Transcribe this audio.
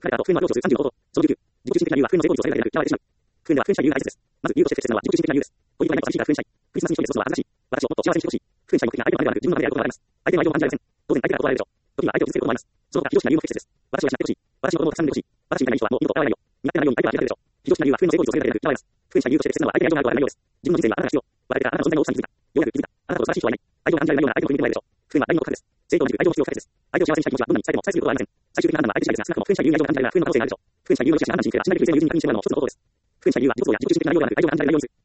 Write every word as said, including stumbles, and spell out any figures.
彼らと不運の上手さんじゅうのこと。そのじゅうきゅう。自己中心的な理由は不運の成功率を下げられる。やられてしまう。不運では不運者理由が大切です。まず、理由として適切なのは自己中心的な理由です。恋人がいないと寂しいから不運者に。クリスマスに一人で過ごすのは恥ずかしい。私をもっと幸せにしてほしい。不運者に目的な相手のためではなく自分のためであることがあります。相手の愛情を感じられません。当然相手から断られるでしょう。時には相手を傷つけることもあります。その他、非常識な理由も不適切です。私を養ってほしい。私の子供をたくさん産んでほしい。私みたいな人はもう二度と現れないよ。苦手なように相手は諦めるでしょう。非常識な理由は不運の成功率を下げられる。やられます。不運者理由として適切なのは相手に愛情があることがないようです。自分の人生にはあなたが必要。別れてからあなたの存在の大きさに気づいた。ようやく気づいた。あなたと素晴らしい人はいない。愛情が感じられないような相手の国に出会えるでしょう。不運は愛の告白です。正当に愛情の必要不可欠です。相手を幸せにしたい気持ちはどんなに伝えても伝えすぎることはありません。最終的な判断は相手次第ですが、少なくとも不運者理由に愛情が感じられない不運の可能性があるでしょう。不運者理由の良し悪しはあなたの人生であなたの人生の友人に確認してもらうのを一つの方法です。不運者理由は自己都合や自己中心的な理由ではなく愛情が感じられないようにする。